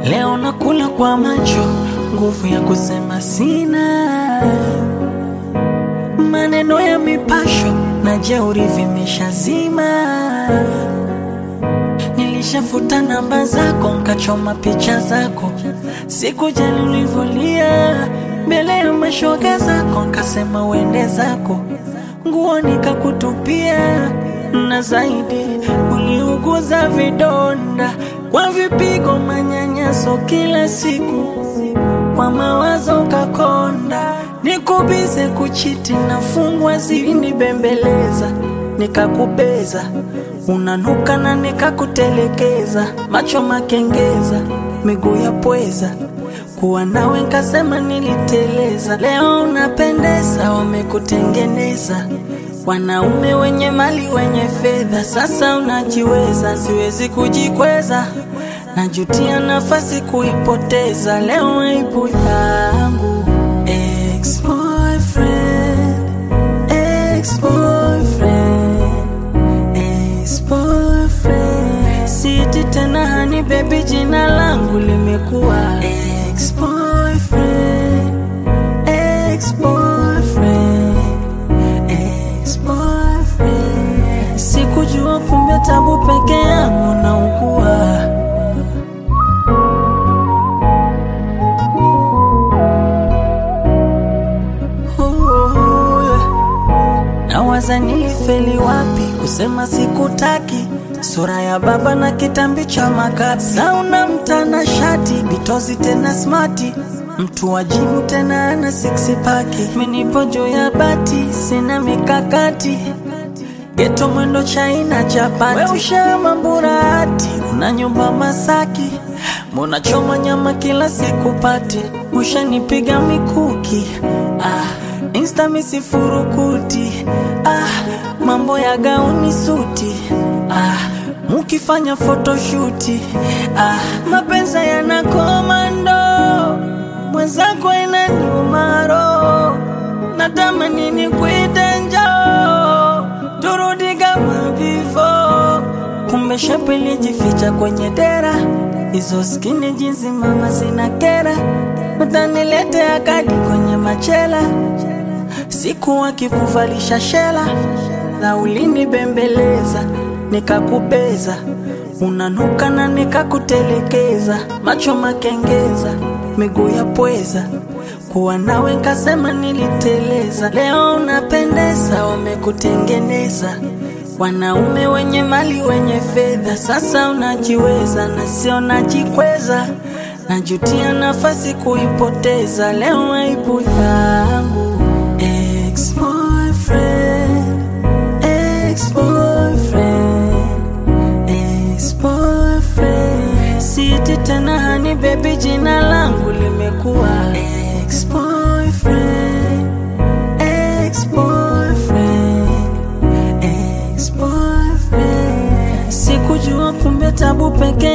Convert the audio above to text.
Leo nakula kwa macho, nguvu ya kusema sina. Maneno ya mipasho na jeuri vimeshazima. Nilishafuta namba zako, nkachoma picha zako. Sikujali ulivyolia mbele ya mashoga zako, nkasema uende zako. Nguo nikakutupia, na zaidi uliuguza vidonda kwa vipigo, manyanyaso kila siku. Kwa mawazo kakonda, nikubize kuchiti na fungwa zini bembeleza. Nikakubeza, unanuka na nikakutelekeza. Macho makengeza, miguu ya pweza, kuwa nawe nkasema niliteleza. Leo unapendeza, wamekutengeneza wanaume wenye mali wenye fedha. Sasa unajiweza, siwezi kujikweza. Najutia nafasi kuipoteza. Leo aibu yangu. Ex-boyfriend, ex-boyfriend, ex-boyfriend. Siti tena hani baby, jina langu limekuwa ex-boyfriend, ex-boyfriend, ex-boyfriend. Sikujua kumbe tabu peke yangu naugua. Nawaza nilifeli wapi kusema sikutaki. Sura ya baba na kitambi cha makapi. Sauna mtana shati, bitozi tena smarti. Mtu wa jimu tena ana six paki. Minipo juu ya bati, sina mikakati. Geto mwendo China Japani. We ushama Mburati, una nyumba Masaki. Muna choma nyama kila siku pati. Ushanipiga mikuki, Insta misifurukuti, mambo ya gauni suti, mukifanya photoshooti, mapenza yana komando. Mwenzako inaniuma roho, natamani nikuite njoo, turudi kama before. Kumbe shepu lijificha kwenye dera, hizo skinny jeans mama zina kera. Utaniletea kadi kwenye machela, siku wakikuvalisha shela. Na ulinibembeleza, nikakubeza, unanuka na nikakutelekeza. Macho makengeza, miguu ya pweza, kuwa nawe nkasema niliteleza. Leo unapendeza, wamekutengeneza wanaume wenye mali wenye fedha. Sasa unajiweza na sio najikweza. Najutia nafasi kuipoteza. Leo aibu yangu. Ex-boyfriend, ex-boyfriend, ex-boyfriend. Siti tena hani baby, jina langu limekuwa ex-boyfriend, ex-boyfriend, ex-boyfriend. Sikujua kumbe tabu peke